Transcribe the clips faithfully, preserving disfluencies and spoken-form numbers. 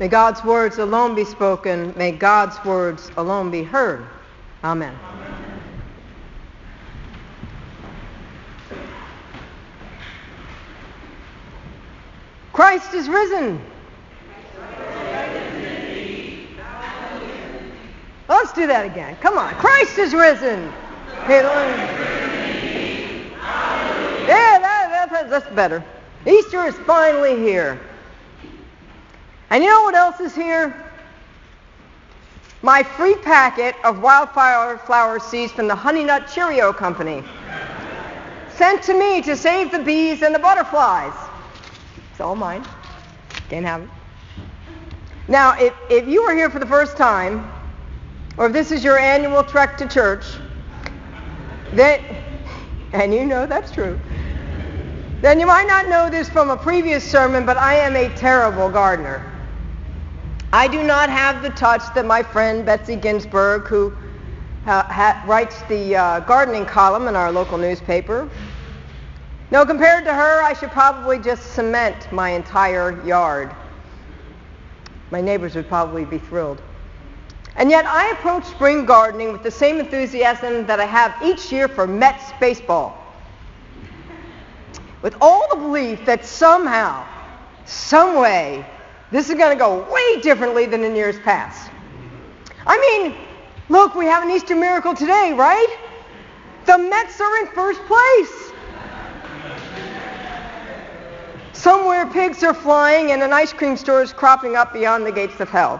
May God's words alone be spoken. May God's words alone be heard. Amen. Amen. Christ is risen. Let's do that again. Come on. Christ is risen. Yeah, that, that, that's better. Easter is finally here. And you know what else is here? My free packet of wildflower flower seeds from the Honey Nut Cheerio Company. Sent to me to save the bees and the butterflies. It's all mine. Can't have it. Now, if, if you are here for the first time, or if this is your annual trek to church, then, and you know that's true, then you might not know this from a previous sermon, but I am a terrible gardener. I do not have the touch that my friend Betsy Ginsburg, who uh, ha- writes the uh, gardening column in our local newspaper. No, compared to her, I should probably just cement my entire yard. My neighbors would probably be thrilled. And yet I approach spring gardening with the same enthusiasm that I have each year for Mets baseball. With all the belief that somehow, some way, this is going to go way differently than in years past. I mean, look, we have an Easter miracle today, right? The Mets are in first place. Somewhere pigs are flying and an ice cream store is cropping up beyond the gates of hell.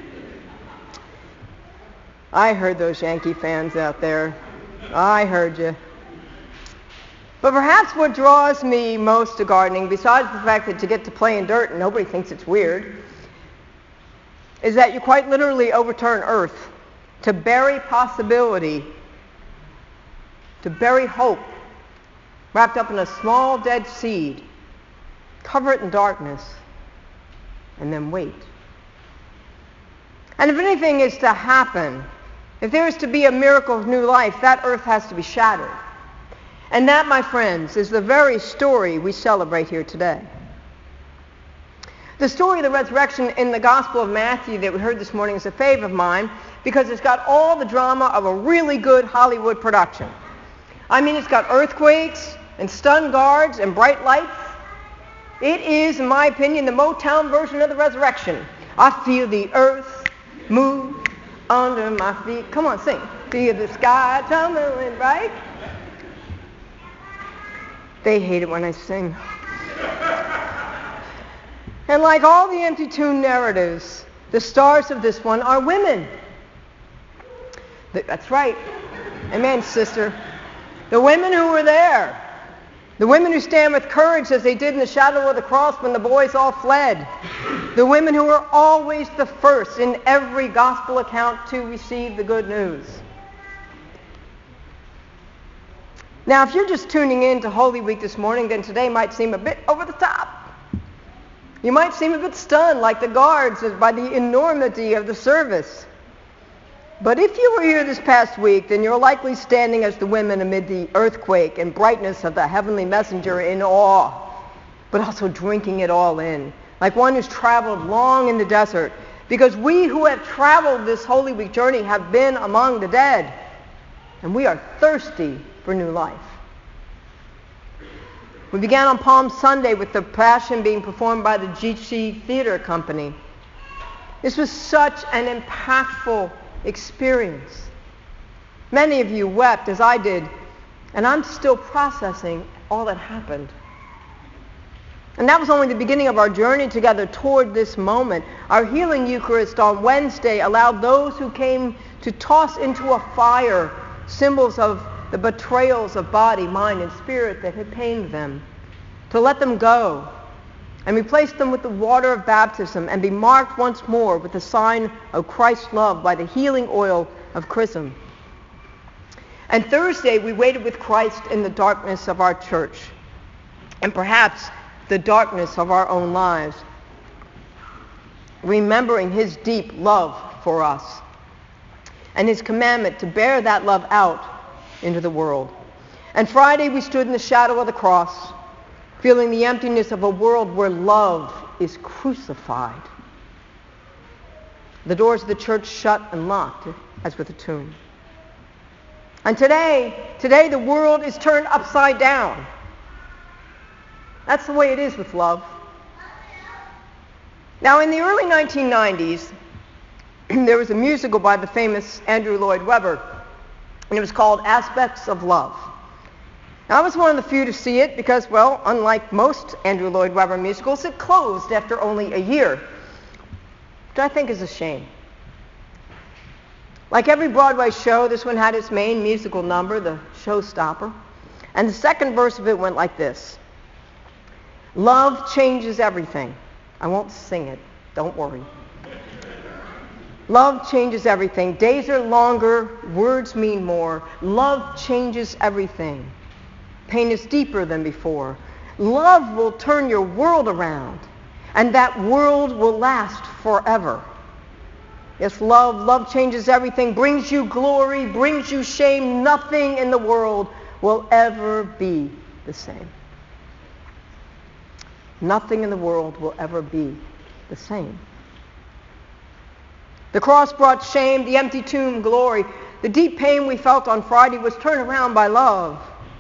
I heard those Yankee fans out there. I heard you. But perhaps what draws me most to gardening, besides the fact that you get to play in dirt and nobody thinks it's weird, is that you quite literally overturn earth to bury possibility, to bury hope, wrapped up in a small dead seed, cover it in darkness, and then wait. And if anything is to happen, if there is to be a miracle of new life, that earth has to be shattered. And that, my friends, is the very story we celebrate here today. The story of the resurrection in the Gospel of Matthew that we heard this morning is a favorite of mine because it's got all the drama of a really good Hollywood production. I mean, it's got earthquakes and stunned guards and bright lights. It is, in my opinion, the Motown version of the resurrection. I feel the earth move under my feet. Come on, sing. Feel the sky tumbling, right? They hate it when I sing. And like all the empty tomb narratives, the stars of this one are women. That's right. Amen, sister. The women who were there. The women who stand with courage as they did in the shadow of the cross when the boys all fled. The women who were always the first in every gospel account to receive the good news. Now, if you're just tuning in to Holy Week this morning, then today might seem a bit over the top. You might seem a bit stunned, like the guards, by the enormity of the service. But if you were here this past week, then you're likely standing as the women amid the earthquake and brightness of the heavenly messenger in awe, but also drinking it all in, like one who's traveled long in the desert, because we who have traveled this Holy Week journey have been among the dead, and we are thirsty for new life. We began on Palm Sunday with the Passion being performed by the G C Theater Company. This was such an impactful experience. Many of you wept as I did, and I'm still processing all that happened. And that was only the beginning of our journey together toward this moment. Our healing Eucharist on Wednesday allowed those who came to toss into a fire symbols of the betrayals of body, mind, and spirit that had pained them, to let them go and replace them with the water of baptism and be marked once more with the sign of Christ's love by the healing oil of chrism. And Thursday, we waited with Christ in the darkness of our church and perhaps the darkness of our own lives, remembering his deep love for us and his commandment to bear that love out into the world. And Friday, we stood in the shadow of the cross, feeling the emptiness of a world where love is crucified. The doors of the church shut and locked, as with a tomb. And today, today the world is turned upside down. That's the way it is with love. Now, in the early nineteen nineties, there was a musical by the famous Andrew Lloyd Webber, and it was called Aspects of Love. Now, I was one of the few to see it because, well, unlike most Andrew Lloyd Webber musicals, it closed after only a year, which I think is a shame. Like every Broadway show, this one had its main musical number, the showstopper, and the second verse of it went like this. Love changes everything. I won't sing it. Don't worry. Love changes everything. Days are longer. Words mean more. Love changes everything. Pain is deeper than before. Love will turn your world around, and that world will last forever. Yes, love, love changes everything, brings you glory, brings you shame. Nothing in the world will ever be the same. Nothing in the world will ever be the same. The cross brought shame, the empty tomb glory. The deep pain we felt on Friday was turned around by love.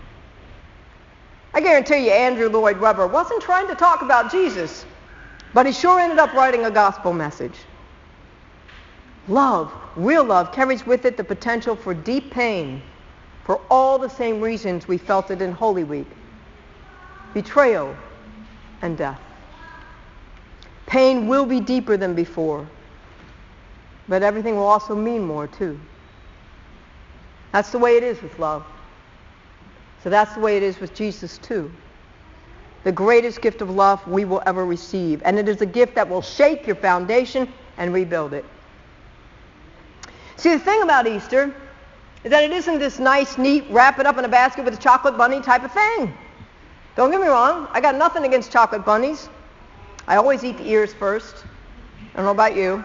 I guarantee you Andrew Lloyd Webber wasn't trying to talk about Jesus, but he sure ended up writing a gospel message. Love, real love, carries with it the potential for deep pain for all the same reasons we felt it in Holy Week. Betrayal and death. Pain will be deeper than before, but everything will also mean more too. That's the way it is with love. So that's the way it is with Jesus too. The greatest gift of love we will ever receive, and it is a gift that will shake your foundation and rebuild it. See, the thing about Easter is that it isn't this nice, neat, wrap it up in a basket with a chocolate bunny type of thing. Don't get me wrong, I got nothing against chocolate bunnies. I always eat the ears first. I don't know about you.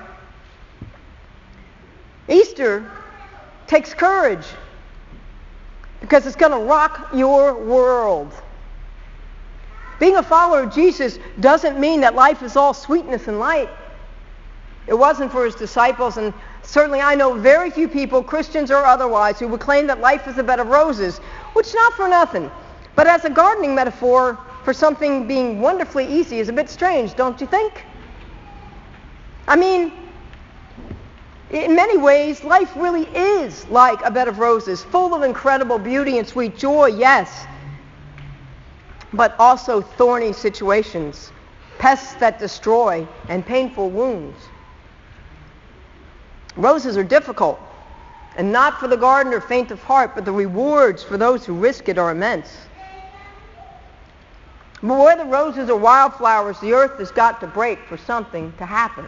Easter takes courage because it's going to rock your world. Being a follower of Jesus doesn't mean that life is all sweetness and light. It wasn't for his disciples, and certainly I know very few people, Christians or otherwise, who would claim that life is a bed of roses, which not for nothing. But as a gardening metaphor for something being wonderfully easy is a bit strange, don't you think? I mean, in many ways, life really is like a bed of roses, full of incredible beauty and sweet joy, yes, but also thorny situations, pests that destroy, and painful wounds. Roses are difficult, and not for the gardener faint of heart, but the rewards for those who risk it are immense. But whether roses or wildflowers, the earth has got to break for something to happen.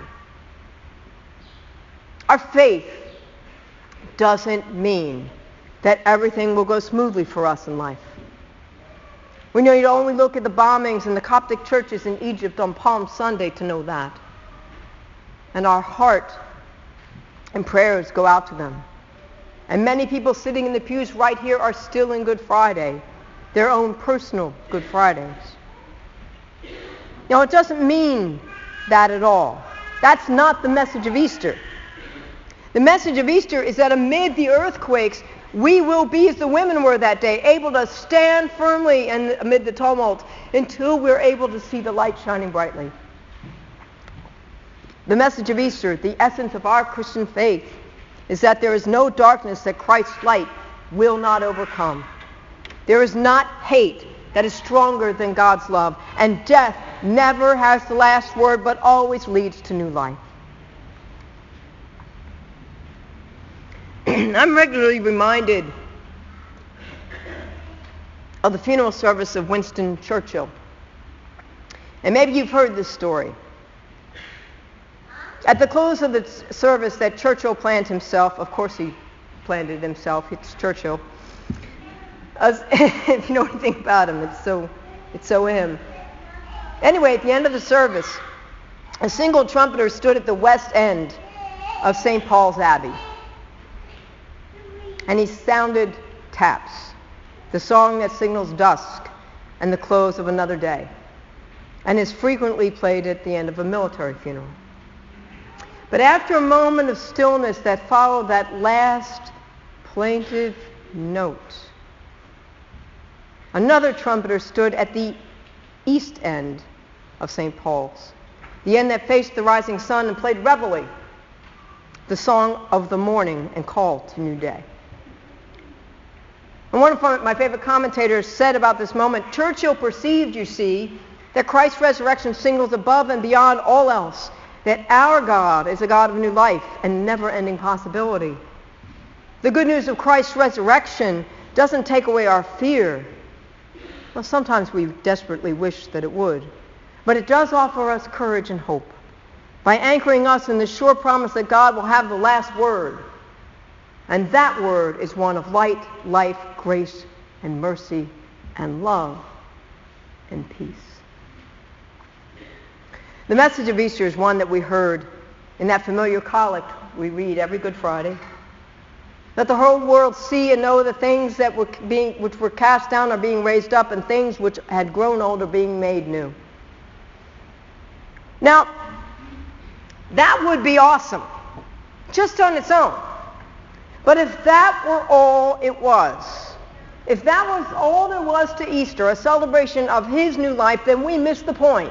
Our faith doesn't mean that everything will go smoothly for us in life. We know you only look at the bombings in the Coptic churches in Egypt on Palm Sunday to know that. And our heart and prayers go out to them. And many people sitting in the pews right here are still in Good Friday, their own personal Good Fridays. Now, it doesn't mean that at all. That's not the message of Easter. The message of Easter is that amid the earthquakes, we will be, as the women were that day, able to stand firmly in, amid the tumult until we're able to see the light shining brightly. The message of Easter, the essence of our Christian faith, is that there is no darkness that Christ's light will not overcome. There is not hate that is stronger than God's love, and death never has the last word, but always leads to new life. I'm regularly reminded of the funeral service of Winston Churchill. And maybe you've heard this story. At the close of the service that Churchill planned himself, of course he planned it himself, it's Churchill. As, if you know anything about him, it's so, it's so him. Anyway, at the end of the service, a single trumpeter stood at the west end of Saint Paul's Abbey. And he sounded taps, the song that signals dusk and the close of another day, and is frequently played at the end of a military funeral. But after a moment of stillness that followed that last plaintive note, another trumpeter stood at the east end of Saint Paul's, the end that faced the rising sun, and played Reveille, the song of the morning and call to new day. And one of my favorite commentators said about this moment, Churchill perceived, you see, that Christ's resurrection signals above and beyond all else that our God is a God of new life and never-ending possibility. The good news of Christ's resurrection doesn't take away our fear. Well, sometimes we desperately wish that it would. But it does offer us courage and hope by anchoring us in the sure promise that God will have the last word. And that word is one of light, life, grace, and mercy, and love, and peace. The message of Easter is one that we heard in that familiar collect we read every Good Friday. Let the whole world see and know the things that were being, which were cast down are being raised up, and things which had grown old are being made new. Now, that would be awesome, just on its own. But if that were all it was, if that was all there was to Easter, a celebration of his new life, then we missed the point.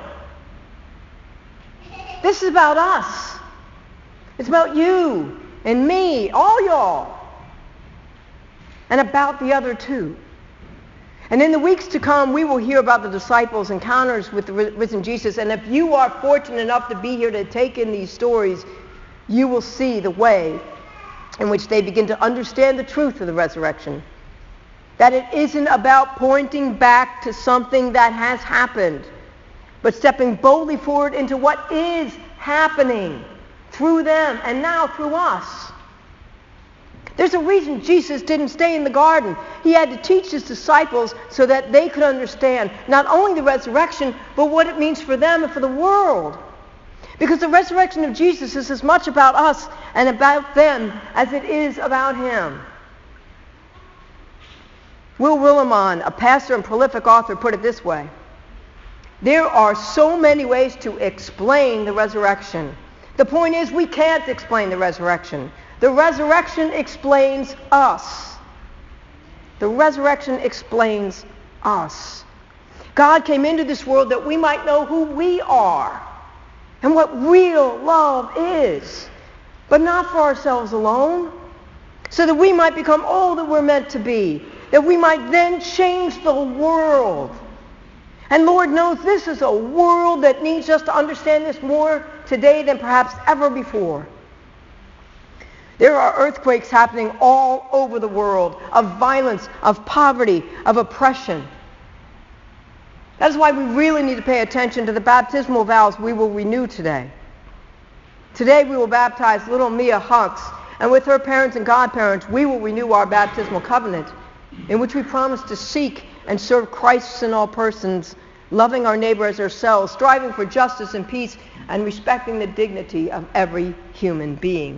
This is about us. It's about you and me, all y'all, and about the other two. And in the weeks to come, we will hear about the disciples' encounters with the risen Jesus. And if you are fortunate enough to be here to take in these stories, you will see the way in which they begin to understand the truth of the resurrection. That it isn't about pointing back to something that has happened, but stepping boldly forward into what is happening through them and now through us. There's a reason Jesus didn't stay in the garden. He had to teach his disciples so that they could understand not only the resurrection, but what it means for them and for the world. Because the resurrection of Jesus is as much about us and about them as it is about him. Will Willimon, a pastor and prolific author, put it this way: there are so many ways to explain the resurrection. The point is, we can't explain the resurrection. The resurrection explains us. The resurrection explains us. God came into this world that we might know who we are and what real love is, but not for ourselves alone, so that we might become all that we're meant to be, that we might then change the world. And Lord knows this is a world that needs us to understand this more today than perhaps ever before. There are earthquakes happening all over the world of violence, of poverty, of oppression. That is why we really need to pay attention to the baptismal vows we will renew today. Today we will baptize little Mia Hux, and with her parents and godparents we will renew our baptismal covenant, in which we promise to seek and serve Christ in all persons, loving our neighbor as ourselves, striving for justice and peace, and respecting the dignity of every human being.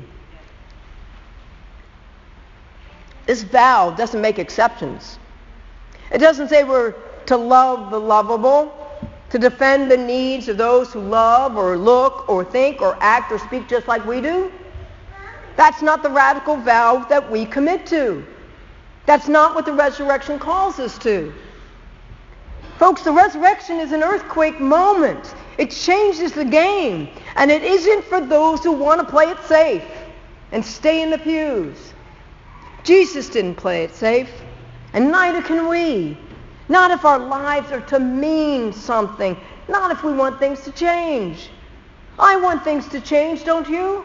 This vow doesn't make exceptions. It doesn't say we're to love the lovable, to defend the needs of those who love or look or think or act or speak just like we do. That's not the radical vow that we commit to. That's not what the resurrection calls us to. Folks, the resurrection is an earthquake moment. It changes the game. And it isn't for those who want to play it safe and stay in the pews. Jesus didn't play it safe, and neither can we. Not if our lives are to mean something. Not if we want things to change. I want things to change, don't you?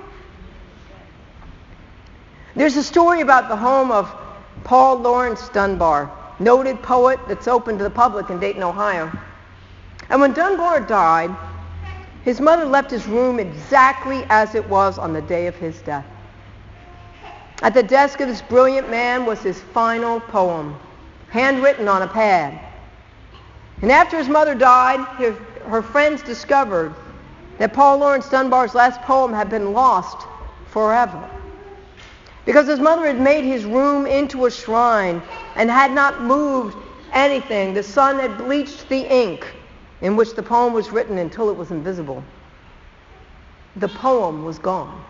There's a story about the home of Paul Laurence Dunbar, noted poet that's open to the public in Dayton, Ohio. And when Dunbar died, his mother left his room exactly as it was on the day of his death. At the desk of this brilliant man was his final poem, handwritten on a pad. And after his mother died, her, her friends discovered that Paul Laurence Dunbar's last poem had been lost forever. Because his mother had made his room into a shrine and had not moved anything. The sun had bleached the ink in which the poem was written until it was invisible. the poem was gone.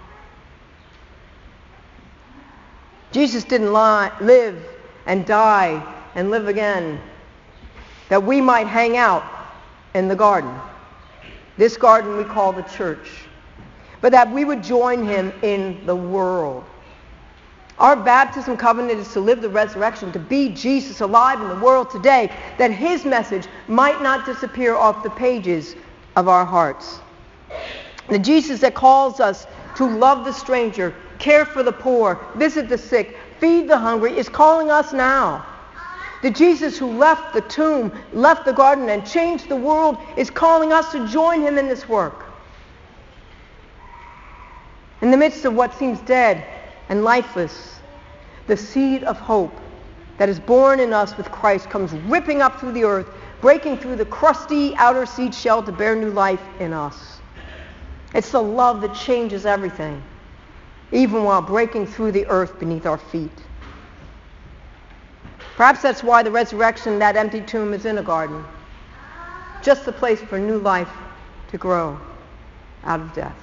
Jesus didn't lie, live and die and live again that we might hang out in the garden. This garden we call the church. But that we would join him in the world. Our baptism covenant is to live the resurrection, to be Jesus alive in the world today, that his message might not disappear off the pages of our hearts. The Jesus that calls us to love the stranger, care for the poor, visit the sick, feed the hungry, is calling us now. The Jesus who left the tomb, left the garden, and changed the world is calling us to join him in this work. In the midst of what seems dead and lifeless, the seed of hope that is born in us with Christ comes ripping up through the earth, breaking through the crusty outer seed shell to bear new life in us. It's the love that changes everything, even while breaking through the earth beneath our feet. Perhaps that's why the resurrection, that empty tomb, is in a garden. Just the place for new life to grow out of death.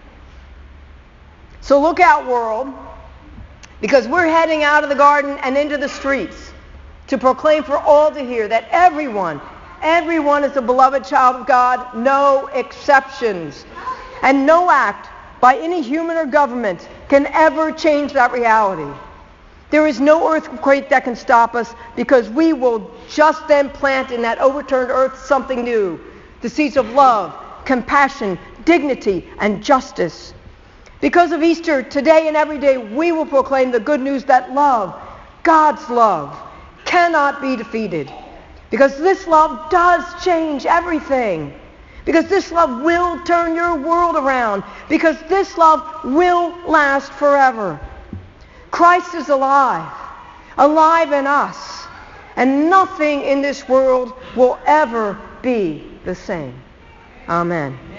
So look out, world, because we're heading out of the garden and into the streets to proclaim for all to hear that everyone, everyone is a beloved child of God, no exceptions. And no act by any human or government can ever change that reality. There is no earthquake that can stop us, because we will just then plant in that overturned earth something new. The seeds of love, compassion, dignity, and justice. Because of Easter, today and every day, we will proclaim the good news that love, God's love, cannot be defeated. Because this love does change everything. Because this love will turn your world around. Because this love will last forever. Christ is alive, alive in us, and nothing in this world will ever be the same. Amen.